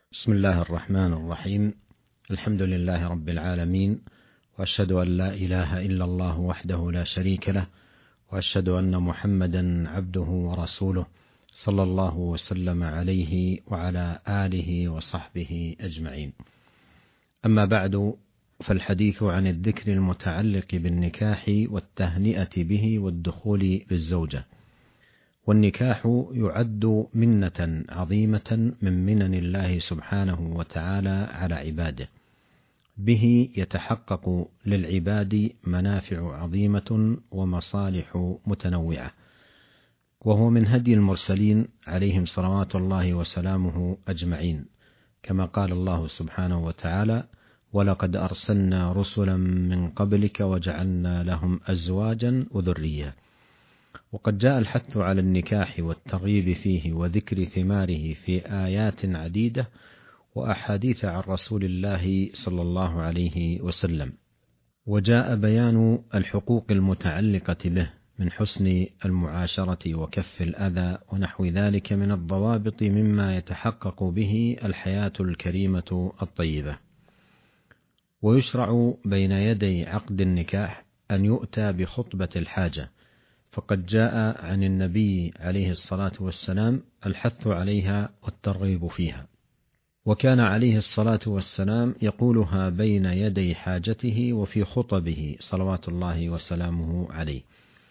بسم الله الرحمن الرحيم. الحمد لله رب العالمين، وأشهد أن لا إله إلا الله وحده لا شريك له، وأشهد أن محمدا عبده ورسوله صلى الله وسلم عليه وعلى آله وصحبه أجمعين. أما بعد، فالحديث عن الذكر المتعلق بالنكاح والتهنئة به والدخول بالزوجة. والنكاح يعد منة عظيمة من منن الله سبحانه وتعالى على عباده، به يتحقق للعباد منافع عظيمة ومصالح متنوعة، وهو من هدي المرسلين عليهم صلوات الله وسلامه أجمعين، كما قال الله سبحانه وتعالى: ولقد أرسلنا رسلا من قبلك وجعلنا لهم أزواجا وذرية. وقد جاء الحث على النكاح والترغيب فيه وذكر ثماره في آيات عديدة وأحاديث عن رسول الله صلى الله عليه وسلم، وجاء بيان الحقوق المتعلقة به من حسن المعاشرة وكف الأذى ونحو ذلك من الضوابط مما يتحقق به الحياة الكريمة الطيبة. ويشرع بين يدي عقد النكاح أن يؤتى بخطبة الحاجة، فقد جاء عن النبي عليه الصلاة والسلام الحث عليها والترغيب فيها، وكان عليه الصلاة والسلام يقولها بين يدي حاجته وفي خطبه صلوات الله وسلامه عليه.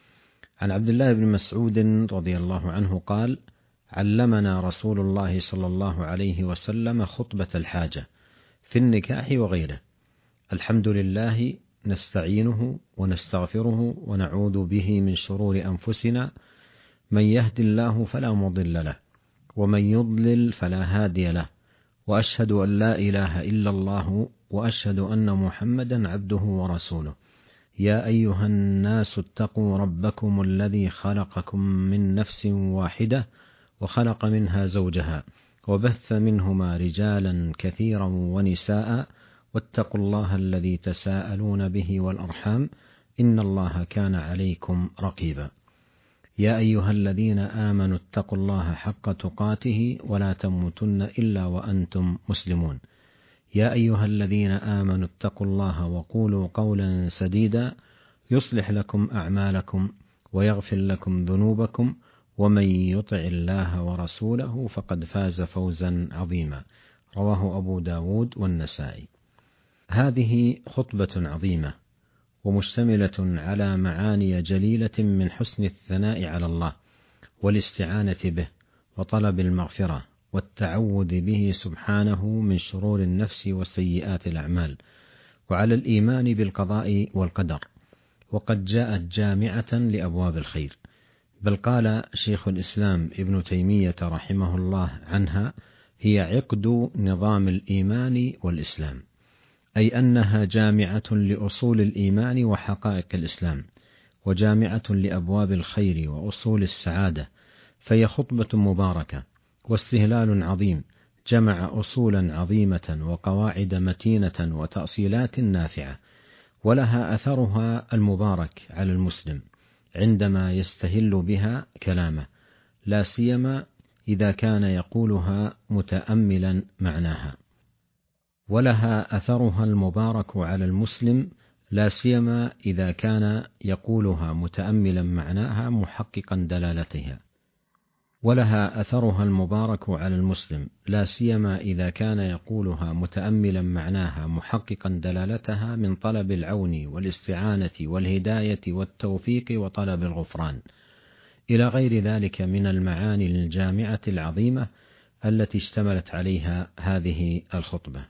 عن عبد الله بن مسعود رضي الله عنه قال: علمنا رسول الله صلى الله عليه وسلم خطبة الحاجة في النكاح وغيره: الحمد لله نستعينه ونستغفره ونعوذ به من شرور أنفسنا، من يهد الله فلا مضل له ومن يضلل فلا هادي له، وأشهد أن لا إله إلا الله وأشهد أن محمدا عبده ورسوله. يا أيها الناس اتقوا ربكم الذي خلقكم من نفس واحدة وخلق منها زوجها وبث منهما رجالا كثيرا ونساء، واتقوا الله الذي تساءلون به والأرحام إن الله كان عليكم رقيبا. يا أيها الذين آمنوا اتقوا الله حق تقاته ولا تموتن إلا وأنتم مسلمون. يا أيها الذين آمنوا اتقوا الله وقولوا قولا سديدا يصلح لكم أعمالكم ويغفر لكم ذنوبكم، ومن يطع الله ورسوله فقد فاز فوزا عظيما. رواه أبو داود والنسائي. هذه خطبة عظيمة ومشتملة على معاني جليلة من حسن الثناء على الله والاستعانة به وطلب المغفرة والتعوذ به سبحانه من شرور النفس وسيئات الأعمال، وعلى الإيمان بالقضاء والقدر، وقد جاءت جامعة لأبواب الخير. بل قال شيخ الإسلام ابن تيمية رحمه الله عنها: هي عقد نظام الإيمان والإسلام، أي أنها جامعة لأصول الإيمان وحقائق الإسلام، وجامعة لأبواب الخير وأصول السعادة، فهي خطبة مباركة واستهلال عظيم، جمع أصولا عظيمة وقواعد متينة وتأصيلات نافعة، ولها أثرها المبارك على المسلم عندما يستهل بها كلامه، لا سيما إذا كان يقولها متأملا معناها. ولها أثرها المبارك على المسلم لا سيما إذا كان يقولها متأملا معناها محققا دلالتها. ولها أثرها المبارك على المسلم لا سيما إذا كان يقولها متأملا معناها محققا دلالتها من طلب العون والاستعانة والهداية والتوفيق وطلب الغفران، إلى غير ذلك من المعاني الجامعة العظيمة التي اشتملت عليها هذه الخطبة.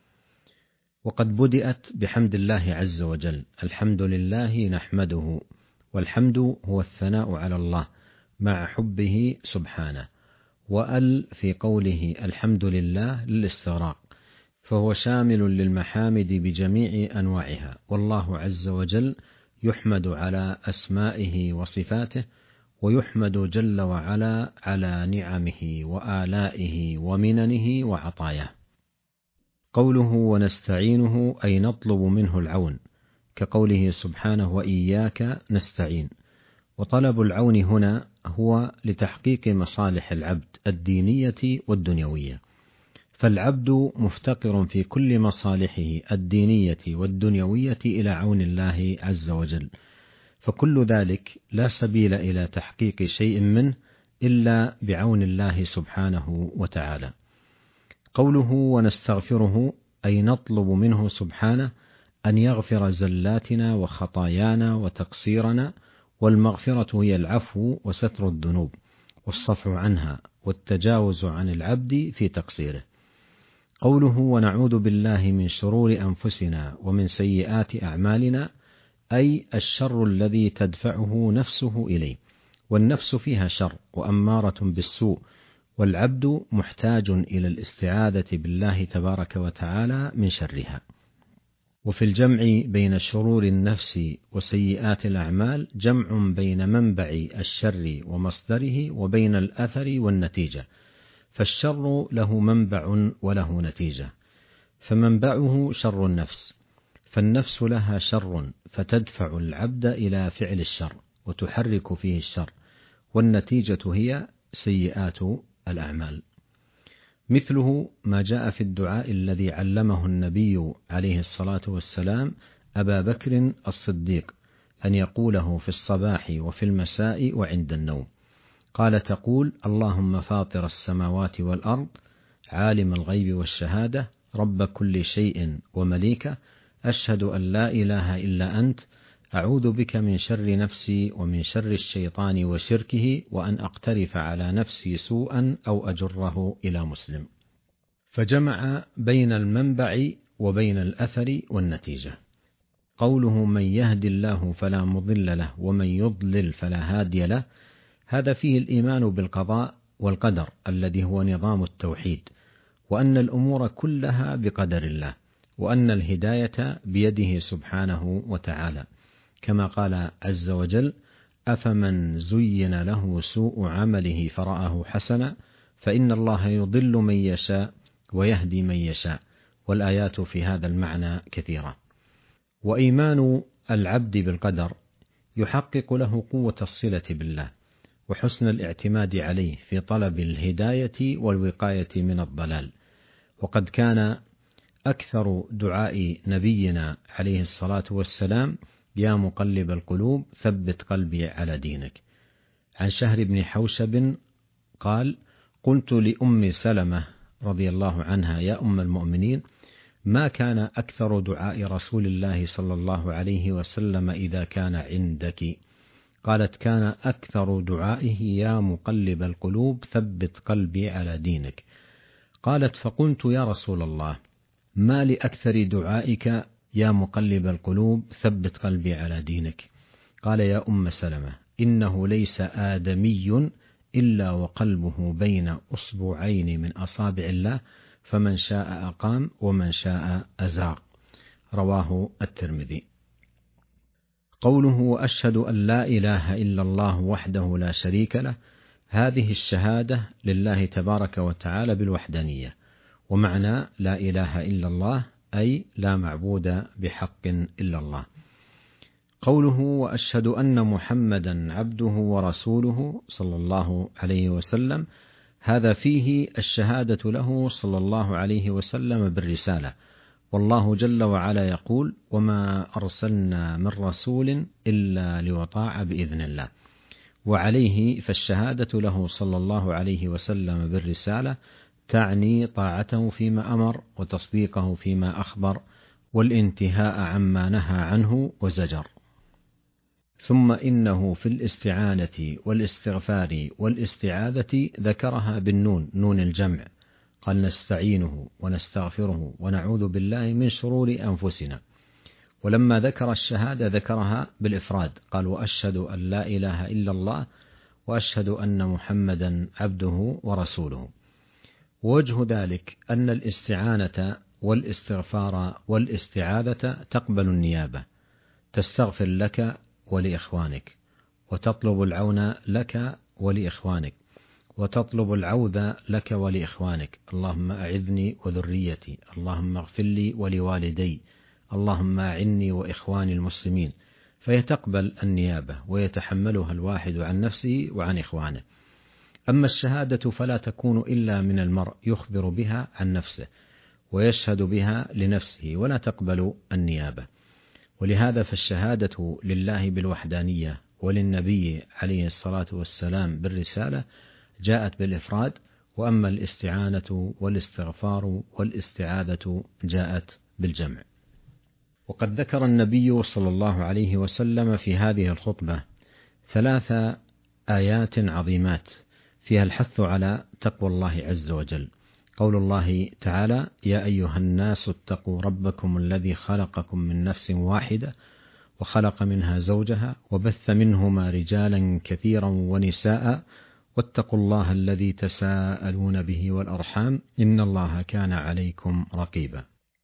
وقد بدأت بحمد الله عز وجل: الحمد لله نحمده، والحمد هو الثناء على الله مع حبه سبحانه، وأل في قوله الحمد لله للاستغراق، فهو شامل للمحامد بجميع أنواعها، والله عز وجل يحمد على أسمائه وصفاته، ويحمد جل وعلا على نعمه وآلائه ومننه وعطاياه. قوله ونستعينه أي نطلب منه العون، كقوله سبحانه: وإياك نستعين. وطلب العون هنا هو لتحقيق مصالح العبد الدينية والدنيوية، فالعبد مفتقر في كل مصالحه الدينية والدنيوية إلى عون الله عز وجل، فكل ذلك لا سبيل إلى تحقيق شيء منه إلا بعون الله سبحانه وتعالى. قوله ونستغفره أي نطلب منه سبحانه أن يغفر زلاتنا وخطايانا وتقصيرنا، والمغفرة هي العفو وستر الذنوب والصفح عنها والتجاوز عن العبد في تقصيره. قوله ونعوذ بالله من شرور أنفسنا ومن سيئات أعمالنا أي الشر الذي تدفعه نفسه إليه، والنفس فيها شر وأمارة بالسوء، والعبد محتاج إلى الاستعاذة بالله تبارك وتعالى من شرها. وفي الجمع بين شرور النفس وسيئات الأعمال جمع بين منبع الشر ومصدره وبين الأثر والنتيجة، فالشر له منبع وله نتيجة، فمنبعه شر النفس، فالنفس لها شر فتدفع العبد إلى فعل الشر وتحرك فيه الشر، والنتيجة هي سيئات الأعمال. مثله ما جاء في الدعاء الذي علمه النبي عليه الصلاة والسلام أبا بكر الصديق أن يقوله في الصباح وفي المساء وعند النوم. قال تقول اللهم فاطر السماوات والأرض عالم الغيب والشهادة رب كل شيء ومليكه، أشهد أن لا إله إلا أنت، أعوذ بك من شر نفسي ومن شر الشيطان وشركه، وأن أقترف على نفسي سوءا أو أجره إلى مسلم. فجمع بين المنبع وبين الأثر والنتيجة. قوله من يهد الله فلا مضل له ومن يضلل فلا هادي له، هذا فيه الإيمان بالقضاء والقدر الذي هو نظام التوحيد، وأن الأمور كلها بقدر الله، وأن الهداية بيده سبحانه وتعالى، كما قال عز وجل أفمن زين له سوء عمله فرآه حسنا فإن الله يضل من يشاء ويهدي من يشاء، والآيات في هذا المعنى كثيرة. وإيمان العبد بالقدر يحقق له قوة الصلة بالله وحسن الاعتماد عليه في طلب الهداية والوقاية من الضلال. وقد كان أكثر دعاء نبينا عليه الصلاة والسلام يا مقلب القلوب ثبت قلبي على دينك. عن شهر بن حوشب قال قلت لأم سلمة رضي الله عنها يا أم المؤمنين ما كان أكثر دعاء رسول الله صلى الله عليه وسلم إذا كان عندك؟ قالت كان أكثر دعائه يا مقلب القلوب ثبت قلبي على دينك. قالت فقلت يا رسول الله ما لأكثر دعائك يا مقلب القلوب ثبت قلبي على دينك؟ قال يا أم سلمة إنه ليس آدمي إلا وقلبه بين أصبعين من أصابع الله، فمن شاء أقام ومن شاء أزاغ. رواه الترمذي. قوله وأشهد أن لا إله إلا الله وحده لا شريك له، هذه الشهادة لله تبارك وتعالى بالوحدانية، ومعنى لا إله إلا الله أي لا معبود بحق إلا الله. قوله وأشهد أن محمدا عبده ورسوله صلى الله عليه وسلم، هذا فيه الشهادة له صلى الله عليه وسلم بالرسالة، والله جل وعلا يقول وما أرسلنا من رسول إلا ليطاع بإذن الله. وعليه فالشهادة له صلى الله عليه وسلم بالرسالة تعني طاعته فيما أمر وتصديقه فيما أخبر والانتهاء عما نهى عنه وزجر. ثم إنه في الاستعانة والاستغفار والاستعاذة ذكرها بالنون، نون الجمع، قال نستعينه ونستغفره ونعوذ بالله من شرور أنفسنا. ولما ذكر الشهادة ذكرها بالإفراد، قال وأشهد أن لا إله إلا الله وأشهد أن محمدا عبده ورسوله. ووجه ذلك أن الاستعانة والاستغفار والاستعاذة تقبل النيابة، تستغفر لك ولإخوانك، وتطلب العون لك ولإخوانك، وتطلب العوذ لك ولإخوانك، اللهم أعذني وذريتي، اللهم اغفر لي ولوالدي، اللهم أعني وإخواني المسلمين، فيتقبل النيابة ويتحملها الواحد عن نفسه وعن إخوانه. أما الشهادة فلا تكون إلا من المرء يخبر بها عن نفسه ويشهد بها لنفسه ولا تقبل النيابة. ولهذا فالشهادة لله بالوحدانية وللنبي عليه الصلاة والسلام بالرسالة جاءت بالإفراد، وأما الاستعانة والاستغفار والاستعاذة جاءت بالجمع. وقد ذكر النبي صلى الله عليه وسلم في هذه الخطبة 3 آيات عظيمات فيها الحث على تقوى الله عز وجل. قول الله تعالى: يا أيها الناس اتقوا ربكم الذي خلقكم من نفس واحدة وخلق منها زوجها وبث منهما رجالا كثيرا ونساء واتقوا الله الذي تساءلون به والأرحام إن الله كان عليكم رقيبا.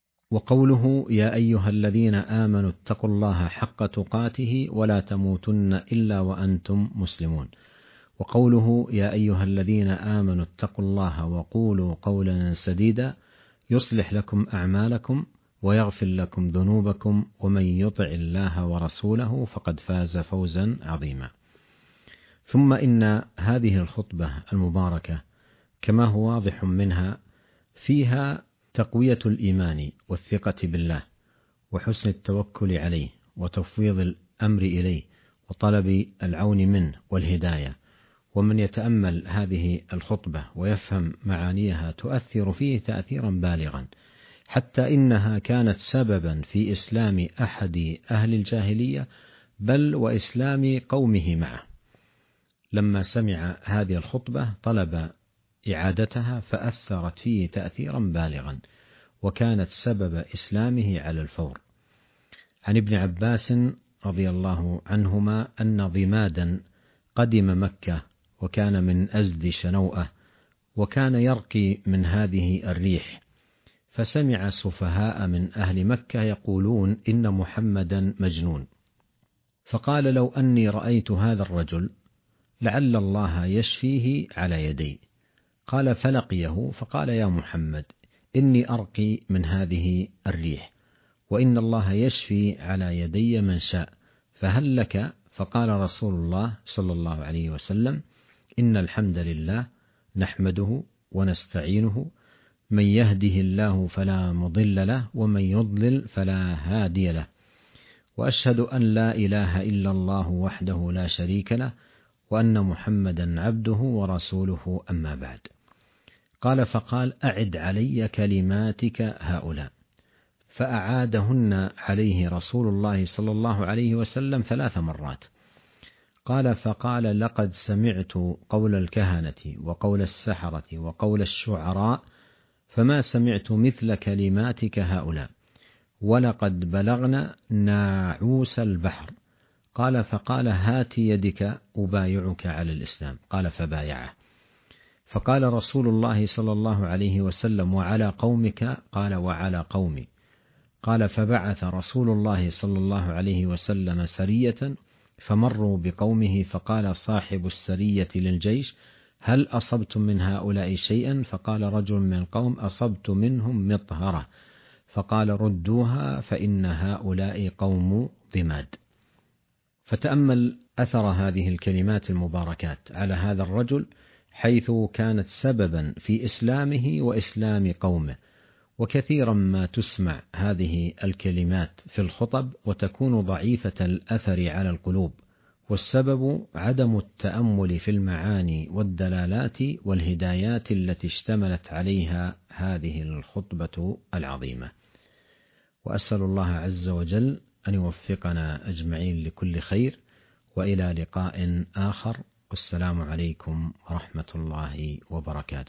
وقوله: يا أيها الذين آمنوا اتقوا الله حق تقاته ولا تموتن إلا وأنتم مسلمون. وقوله: يا أيها الذين آمنوا اتقوا الله وقولوا قولا سديدا يصلح لكم أعمالكم ويغفر لكم ذنوبكم ومن يطع الله ورسوله فقد فاز فوزا عظيما. ثم إن هذه الخطبة المباركة كما هو واضح منها فيها تقوية الإيمان والثقة بالله وحسن التوكل عليه وتفويض الأمر إليه وطلب العون منه والهداية. ومن يتأمل هذه الخطبة ويفهم معانيها تؤثر فيه تأثيرا بالغا، حتى إنها كانت سببا في إسلام أحد أهل الجاهلية بل وإسلام قومه معه. لما سمع هذه الخطبة طلب إعادتها فأثرت فيه تأثيرا بالغا وكانت سبب إسلامه على الفور. عن ابن عباس رضي الله عنهما أن ضمادا قدم مكة وكان من أزد شنوءة وكان يرقي من هذه الريح، فسمع سفهاء من أهل مكة يقولون إن محمدا مجنون، فقال: لو أني رأيت هذا الرجل لعل الله يشفيه على يدي. قال فلقيه فقال: يا محمد إني أرقي من هذه الريح وإن الله يشفي على يدي من شاء، فهل لك؟ فقال رسول الله صلى الله عليه وسلم: إن الحمد لله نحمده ونستعينه من يهده الله فلا مضل له ومن يضلل فلا هادي له، وأشهد أن لا إله إلا الله وحده لا شريك له وأن محمدا عبده ورسوله، أما بعد. قال فقال: أعد علي كلماتك هؤلاء، فأعادهن عليه رسول الله صلى الله عليه وسلم 3 مرات. قال فقال: لقد سمعت قول الكهنة وقول السحرة وقول الشعراء فما سمعت مثل كلماتك هؤلاء، ولقد بلغنا ناعوس البحر. قال فقال: هات يدك أبايعك على الإسلام. قال فبايعه. فقال رسول الله صلى الله عليه وسلم: وعلى قومك؟ قال: وعلى قومي. قال فبعث رسول الله صلى الله عليه وسلم سرية فمروا بقومه، فقال صاحب السرية للجيش: هل أصبتم من هؤلاء شيئا؟ فقال رجل من القوم: أصبت منهم مطهرة. فقال: ردوها فإن هؤلاء قوم ضماد. فتأمل أثر هذه الكلمات المباركات على هذا الرجل، حيث كانت سببا في إسلامه وإسلام قومه. وكثيرا ما تسمع هذه الكلمات في الخطب وتكون ضعيفة الأثر على القلوب، والسبب عدم التأمل في المعاني والدلالات والهدايات التي اشتملت عليها هذه الخطبة العظيمة. وأسأل الله عز وجل أن يوفقنا أجمعين لكل خير، وإلى لقاء آخر، والسلام عليكم ورحمة الله وبركاته.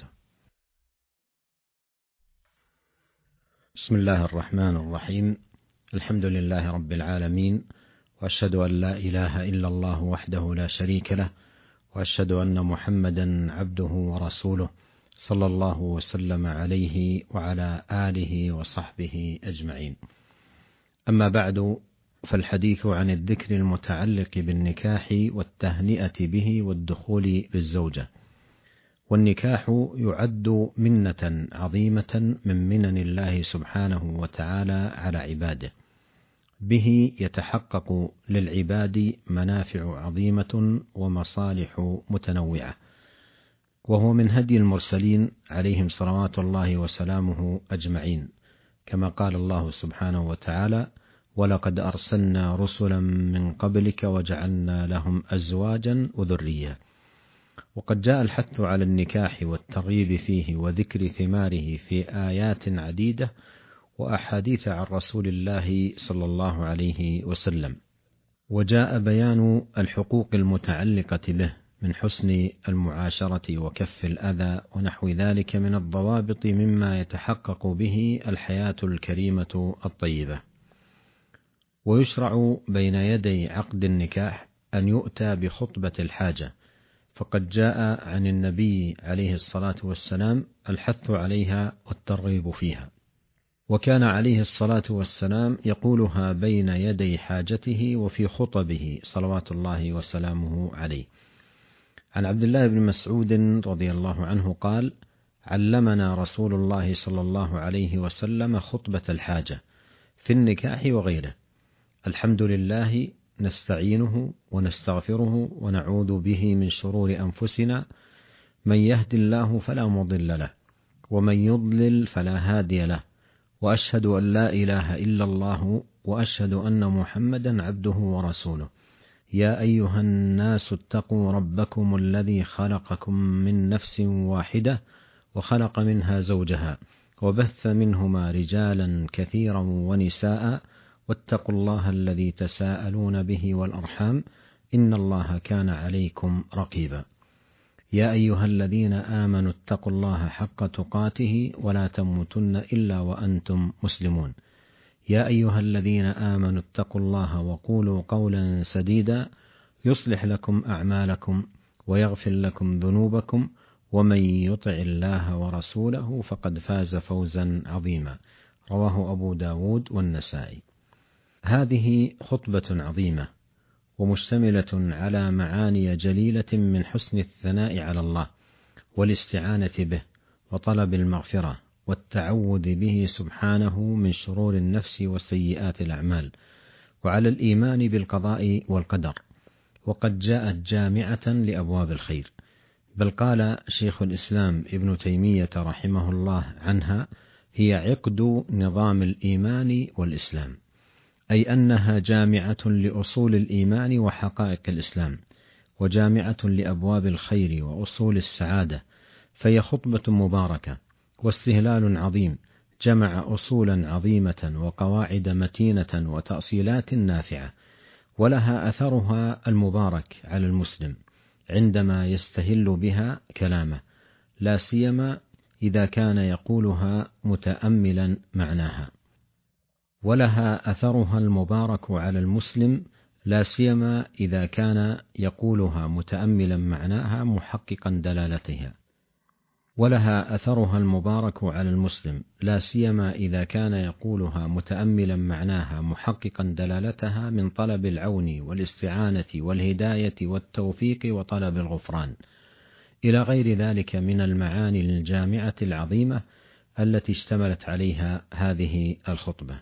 بسم الله الرحمن الرحيم. الحمد لله رب العالمين، وأشهد أن لا إله إلا الله وحده لا شريك له، وأشهد أن محمدا عبده ورسوله صلى الله وسلم عليه وعلى آله وصحبه أجمعين. أما بعد، فالحديث عن الذكر المتعلق بالنكاح والتهنئة به والدخول بالزوجة. والنكاح يعد منة عظيمة من منن الله سبحانه وتعالى على عباده، به يتحقق للعباد منافع عظيمة ومصالح متنوعة، وهو من هدي المرسلين عليهم صلوات الله وسلامه أجمعين، كما قال الله سبحانه وتعالى: ولقد أرسلنا رسلا من قبلك وجعلنا لهم أزواجا وذرية. وقد جاء الحث على النكاح والترغيب فيه وذكر ثماره في آيات عديدة وأحاديث عن رسول الله صلى الله عليه وسلم، وجاء بيان الحقوق المتعلقة به من حسن المعاشرة وكف الأذى ونحو ذلك من الضوابط مما يتحقق به الحياة الكريمة الطيبة. ويشرع بين يدي عقد النكاح أن يؤتى بخطبة الحاجة، فقد جاء عن النبي عليه الصلاة والسلام الحث عليها والترغيب فيها، وكان عليه الصلاة والسلام يقولها بين يدي حاجته وفي خطبه صلوات الله وسلامه عليه. عن عبد الله بن مسعود رضي الله عنه قال: علمنا رسول الله صلى الله عليه وسلم خطبة الحاجة في النكاح وغيره: الحمد لله نستعينه ونستغفره ونعوذ به من شرور أنفسنا، من يهد الله فلا مضل له ومن يضلل فلا هادي له، وأشهد أن لا إله إلا الله وأشهد أن محمدا عبده ورسوله، يا أيها الناس اتقوا ربكم الذي خلقكم من نفس واحدة وخلق منها زوجها وبث منهما رجالا كثيرا ونساء، واتقوا الله الذي تساءلون به والأرحام إن الله كان عليكم رقيبا، يا أيها الذين آمنوا اتقوا الله حق تقاته ولا تموتن إلا وأنتم مسلمون، يا أيها الذين آمنوا اتقوا الله وقولوا قولا سديدا يصلح لكم أعمالكم ويغفر لكم ذنوبكم، ومن يطع الله ورسوله فقد فاز فوزا عظيما. رواه أبو داود والنسائي. هذه خطبة عظيمة ومشتملة على معاني جليلة من حسن الثناء على الله والاستعانة به وطلب المغفرة والتعوذ به سبحانه من شرور النفس وسيئات الأعمال، وعلى الإيمان بالقضاء والقدر، وقد جاءت جامعة لأبواب الخير. بل قال شيخ الإسلام ابن تيمية رحمه الله عنها: هي عقد نظام الإيمان والإسلام، أي أنها جامعة لأصول الإيمان وحقائق الإسلام، وجامعة لأبواب الخير وأصول السعادة، فهي خطبة مباركة واستهلال عظيم، جمع أصولا عظيمة وقواعد متينة وتأصيلات نافعة، ولها أثرها المبارك على المسلم عندما يستهل بها كلامه، لا سيما إذا كان يقولها متأملا معناها. ولها أثرها المبارك على المسلم لا سيما إذا كان يقولها متأملا معناها محققا دلالتها. ولها أثرها المبارك على المسلم لا سيما إذا كان يقولها متأملا معناها محققا دلالتها من طلب العون والاستعانة والهداية والتوفيق وطلب الغفران، إلى غير ذلك من المعاني الجامعة العظيمة التي اشتملت عليها هذه الخطبة.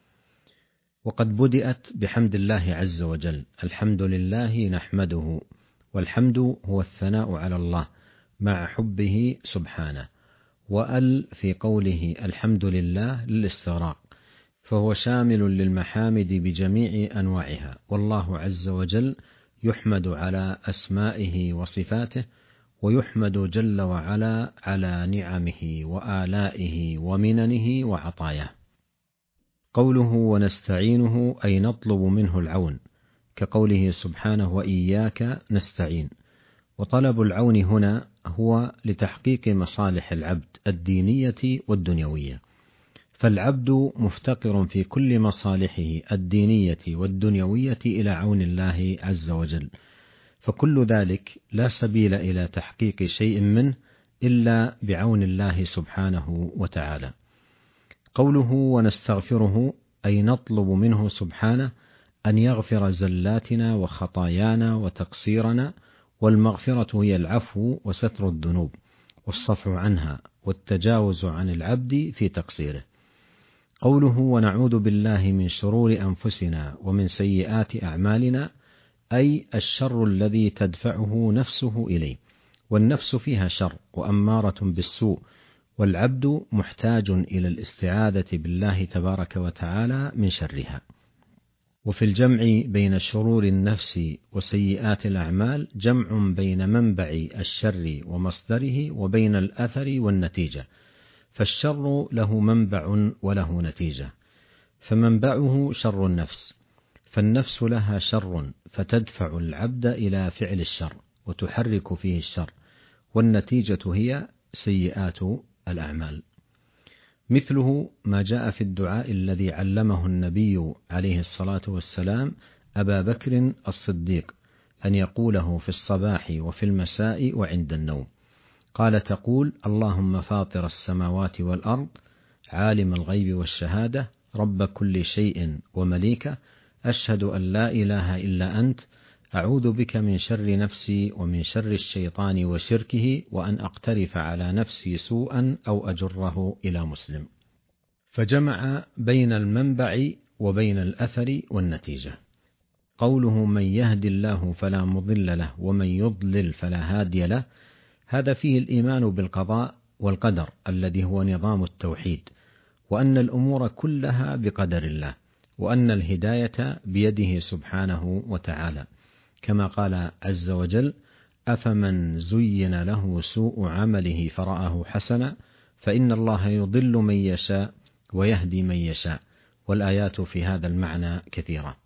وقد بدأت بحمد الله عز وجل: الحمد لله نحمده، والحمد هو الثناء على الله مع حبه سبحانه، وأل في قوله الحمد لله للاستغراق، فهو شامل للمحامد بجميع أنواعها، والله عز وجل يحمد على أسمائه وصفاته، ويحمد جل وعلا على نعمه وآلائه ومننه وعطاياه. قوله ونستعينه أي نطلب منه العون، كقوله سبحانه وإياك نستعين. وطلب العون هنا هو لتحقيق مصالح العبد الدينية والدنيوية، فالعبد مفتقر في كل مصالحه الدينية والدنيوية إلى عون الله عز وجل، فكل ذلك لا سبيل إلى تحقيق شيء منه إلا بعون الله سبحانه وتعالى. قوله ونستغفره أي نطلب منه سبحانه أن يغفر زلاتنا وخطايانا وتقصيرنا، والمغفرة هي العفو وستر الذنوب والصفح عنها والتجاوز عن العبد في تقصيره. قوله ونعوذ بالله من شرور أنفسنا ومن سيئات أعمالنا، أي الشر الذي تدفعه نفسه إليه، والنفس فيها شر وأمارة بالسوء، والعبد محتاج إلى الاستعاذة بالله تبارك وتعالى من شرها. وفي الجمع بين شرور النفس وسيئات الأعمال جمع بين منبع الشر ومصدره وبين الأثر والنتيجة، فالشر له منبع وله نتيجة، فمنبعه شر النفس، فالنفس لها شر فتدفع العبد إلى فعل الشر وتحرك فيه الشر، والنتيجة هي سيئات الأعمال. مثله ما جاء في الدعاء الذي علمه النبي عليه الصلاة والسلام أبا بكر الصديق أن يقوله في الصباح وفي المساء وعند النوم. قال: تقول: اللهم فاطر السماوات والأرض، عالم الغيب والشهادة، رب كل شيء ومليكه، أشهد أن لا إله إلا أنت، أعوذ بك من شر نفسي ومن شر الشيطان وشركه، وأن أقترف على نفسي سوءا أو أجره إلى مسلم. فجمع بين المنبع وبين الأثر والنتيجة. قوله: من يهد الله فلا مضل له ومن يضلل فلا هادي له، هذا فيه الإيمان بالقضاء والقدر الذي هو نظام التوحيد، وأن الأمور كلها بقدر الله، وأن الهداية بيده سبحانه وتعالى، كما قال عز وجل: أفمن زين له سوء عمله فرآه حسنا فإن الله يضل من يشاء ويهدي من يشاء. والآيات في هذا المعنى كثيرة.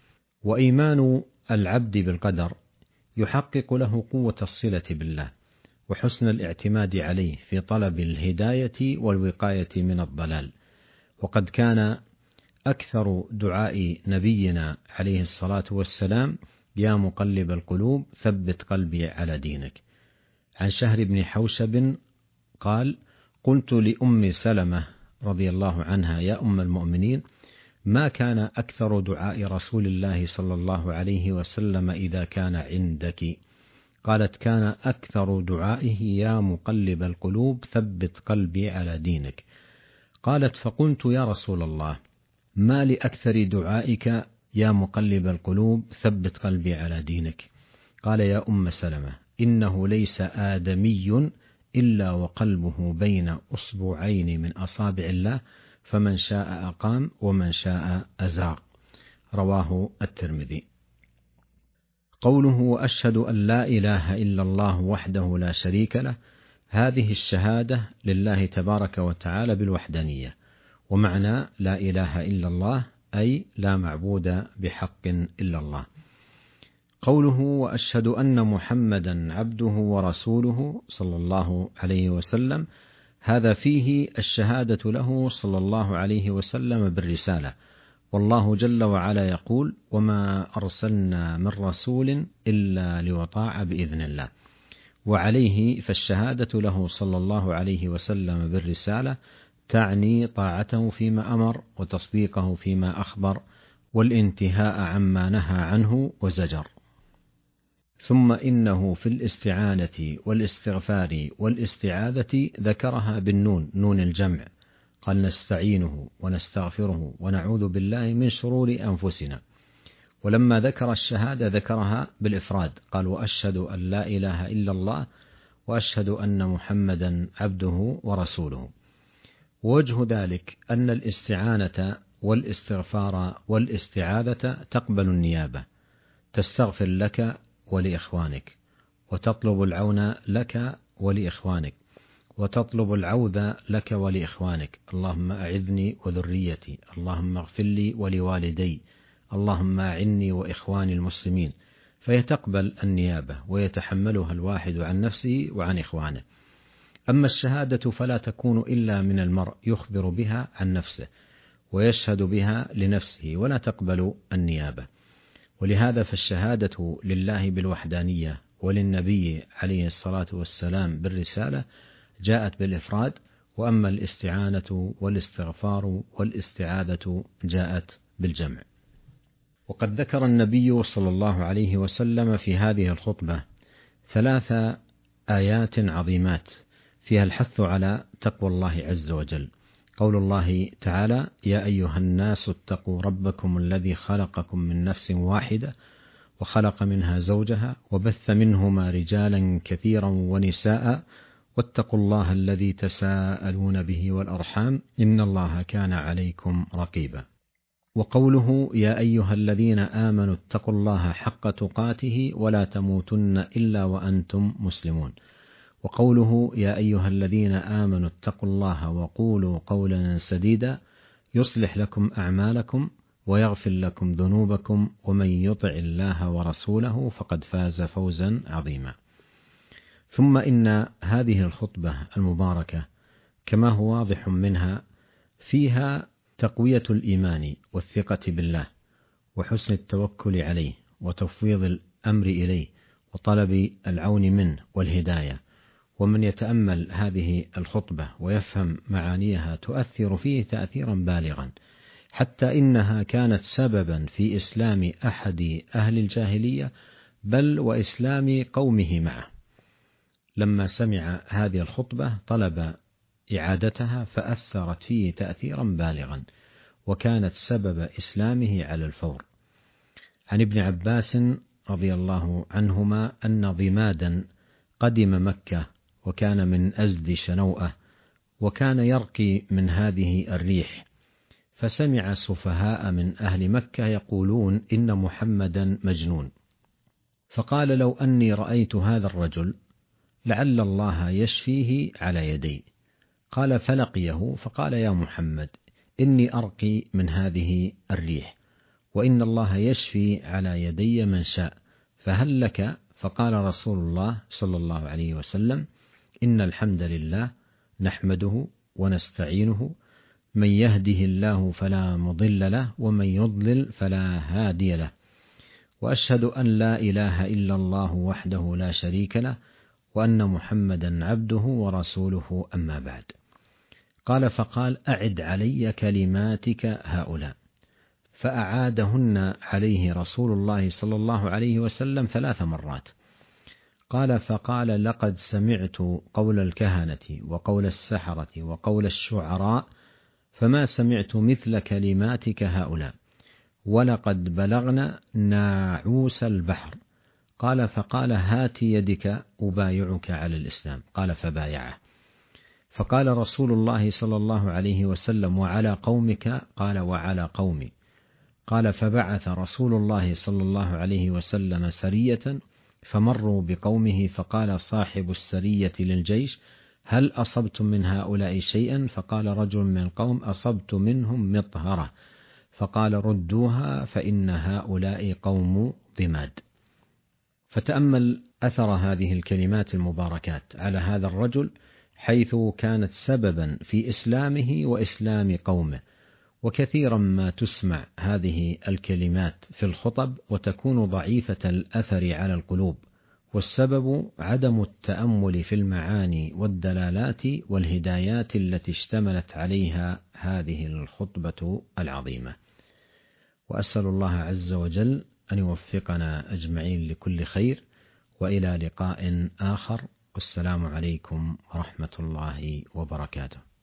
وإيمان العبد بالقدر يحقق له قوة الصلة بالله وحسن الاعتماد عليه في طلب الهداية والوقاية من الضلال. وقد كان أكثر دعاء نبينا عليه الصلاة والسلام: يا مقلب القلوب ثبت قلبي على دينك. عن شهر بن حوشب قال: قلت لأم سلمة رضي الله عنها: يا أم المؤمنين، ما كان أكثر دعاء رسول الله صلى الله عليه وسلم إذا كان عندك؟ قالت: كان أكثر دعائه يا مقلب القلوب ثبت قلبي على دينك. قالت: فقلت: يا رسول الله، ما لأكثر دعائك يا مقلب القلوب ثبت قلبي على دينك؟ قال: يا أم سلمة، إنه ليس آدمي إلا وقلبه بين أصبعين من أصابع الله، فمن شاء أقام ومن شاء أزاغ. رواه الترمذي. قوله: وأشهد أن لا إله إلا الله وحده لا شريك له، هذه الشهادة لله تبارك وتعالى بالوحدانية، ومعنى لا إله إلا الله أي لا معبود بحق إلا الله. قوله: وأشهد أن محمدا عبده ورسوله صلى الله عليه وسلم، هذا فيه الشهادة له صلى الله عليه وسلم بالرسالة، والله جل وعلا يقول: وما أرسلنا من رسول إلا ليطاع بإذن الله. وعليه فالشهادة له صلى الله عليه وسلم بالرسالة تعني طاعته فيما أمر وتصديقه فيما أخبر والانتهاء عما نهى عنه وزجر. ثم إنه في الاستعانة والاستغفار والاستعاذة ذكرها بالنون، نون الجمع، قال: نستعينه ونستغفره ونعوذ بالله من شرور أنفسنا. ولما ذكر الشهادة ذكرها بالإفراد، قال: وأشهد أن لا إله إلا الله وأشهد أن محمدا عبده ورسوله. ووجه ذلك أن الاستعانة والاستغفار والاستعاذة تقبل النيابة، تستغفر لك ولإخوانك، وتطلب العون لك ولإخوانك، وتطلب العوذ لك ولإخوانك: اللهم أعذني وذريتي، اللهم اغفر لي ولوالدي، اللهم أعني وإخواني المسلمين. فهي تقبل النيابة ويتحملها الواحد عن نفسه وعن إخوانه. أما الشهادة فلا تكون إلا من المرء يخبر بها عن نفسه ويشهد بها لنفسه، ولا تقبل النيابة. ولهذا فالشهادة لله بالوحدانية وللنبي عليه الصلاة والسلام بالرسالة جاءت بالإفراد، وأما الاستعانة والاستغفار والاستعاذة جاءت بالجمع. وقد ذكر النبي صلى الله عليه وسلم في هذه الخطبة 3 آيات عظيمات فيها الحث على تقوى الله عز وجل. قول الله تعالى: يا أيها الناس اتقوا ربكم الذي خلقكم من نفس واحدة وخلق منها زوجها وبث منهما رجالا كثيرا ونساء واتقوا الله الذي تساءلون به والأرحام إن الله كان عليكم رقيبا. وقوله يا أيها الذين آمنوا اتقوا الله حق تقاته ولا تموتن إلا وأنتم مسلمون. وقوله يا أيها الذين آمنوا اتقوا الله وقولوا قولا سديدا يصلح لكم أعمالكم ويغفر لكم ذنوبكم ومن يطع الله ورسوله فقد فاز فوزا عظيما. ثم إن هذه الخطبة المباركة كما هو واضح منها فيها تقوية الإيمان والثقة بالله وحسن التوكل عليه وتفويض الأمر إليه وطلب العون منه والهداية. ومن يتأمل هذه الخطبة ويفهم معانيها تؤثر فيه تأثيرا بالغا، حتى إنها كانت سببا في إسلام أحد أهل الجاهلية بل وإسلام قومه معه. لما سمع هذه الخطبة طلب إعادتها فأثرت فيه تأثيرا بالغا وكانت سبب إسلامه على الفور. عن ابن عباس رضي الله عنهما أن ضمادا قدم مكة وكان من أزد شنوءة وكان يرقي من هذه الريح، فسمع سفهاء من أهل مكة يقولون إن محمدا مجنون، فقال لو أني رأيت هذا الرجل لعل الله يشفيه على يدي. قال فلقيه فقال يا محمد إني أرقي من هذه الريح وإن الله يشفي على يدي من شاء فهل لك؟ فقال رسول الله صلى الله عليه وسلم إن الحمد لله نحمده ونستعينه من يهده الله فلا مضل له ومن يضلل فلا هادي له وأشهد أن لا إله إلا الله وحده لا شريك له وأن محمدا عبده ورسوله أما بعد. فقال أعد علي كلماتك هؤلاء، فأعادهن عليه رسول الله صلى الله عليه وسلم 3 مرات. فقال لقد سمعت قول الكهنة وقول السحرة وقول الشعراء فما سمعت مثل كلماتك هؤلاء ولقد بلغنا ناعوس البحر. فقال هات يدك أبايعك على الإسلام. فبايعه. فقال رسول الله صلى الله عليه وسلم وعلى قومك؟ وعلى قومي. فبعث رسول الله صلى الله عليه وسلم سرية فمروا بقومه فقال صاحب السرية للجيش هل أصبتم من هؤلاء شيئا؟ فقال رجل من القوم أصبت منهم مطهرة. فقال ردوها فإن هؤلاء قوم ضماد. فتأمل أثر هذه الكلمات المباركات على هذا الرجل حيث كانت سببا في إسلامه وإسلام قومه. وكثيرا ما تسمع هذه الكلمات في الخطب وتكون ضعيفة الأثر على القلوب، والسبب عدم التأمل في المعاني والدلالات والهدايات التي اشتملت عليها هذه الخطبة العظيمة. وأسأل الله عز وجل أن يوفقنا أجمعين لكل خير، وإلى لقاء آخر، والسلام عليكم ورحمة الله وبركاته.